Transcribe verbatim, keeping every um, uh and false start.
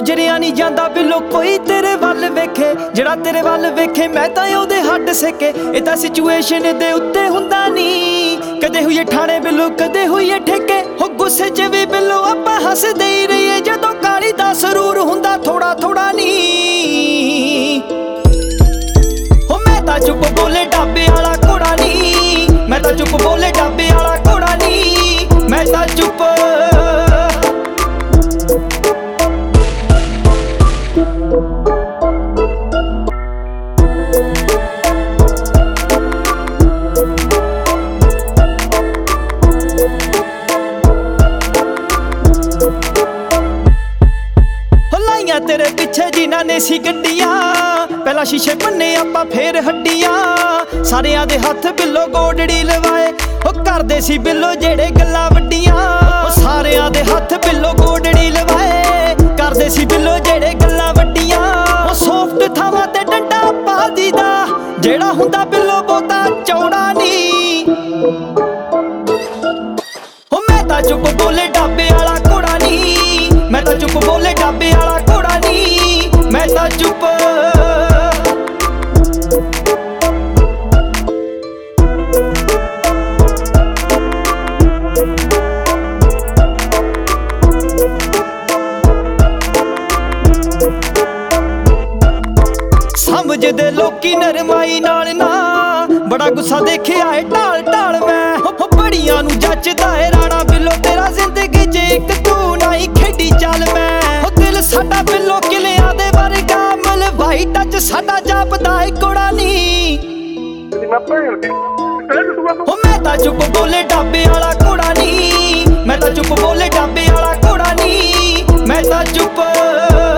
ਗੁਜਰਿਆ नहीं जांदा बिलो कोई तेरे वल वेखे, जिहड़ा तेरे वल वेखे मैं तां ओहदे हड्ड सेके। इह तां सिचुएशन दे उत्ते हुंदा नहीं, कदे होईए ठाणे बिलो कदे होईए ठेके। हो गुस्से च भी बिलो आपां हसदे ही रहीए, जदों काली दा सरूर हुंदा थोड़ा थोड़ा नहीं। हो मैं तां चुप बोले ढाबे वाला घोड़ा नहीं, मैं तां चुप बोले ढाबे वाला घोड़ा नहीं, मैं तां चुप। तेरे पिछे जिन्हां ने सी गड्डियां, पहला शीशे भन्ने आपां फिर हड्डियां। सारियां दे हत्थ बिलो गोडड़ी लवाए, ओ करदे सी बिलो जेड़े गल्लां वड्डियां। ओ सारियां दे हत्थ बिलो गोडड़ी लवाए, करदे सी बिलो जेड़े गल्लां वड्डियां। ओ सॉफ्ट थावां ते डंडा पा दीदा, जेड़ा हुंदा बिलो बहुता चौड़ा नहीं। ओ मैं तां चुप बोले ढाबे वाला घोड़ा नहीं, मैं तां चुप बोले ढाबे वाला घोड़ा नहीं, मैं तां चुप। समझदे लोकी नरमाई नाल ना, बड़ा गुस्सा देखिया है ढाल ढाल मैं। बड़ियां नूं जचदा है राणा बिलो तेरा, जिंदगी च इक तू नहीं खेडी चल मैं। दिल साडा बिलो किलियां दे वर्गा, मलवाई टच साडा जापदा है कोड़ा नहीं। हो मैं तां चुप बोले ढाबे वाला घोड़ा नहीं, मैं तां चुप बोले ढाबे वाला घोड़ा नहीं, मैं तां चुप।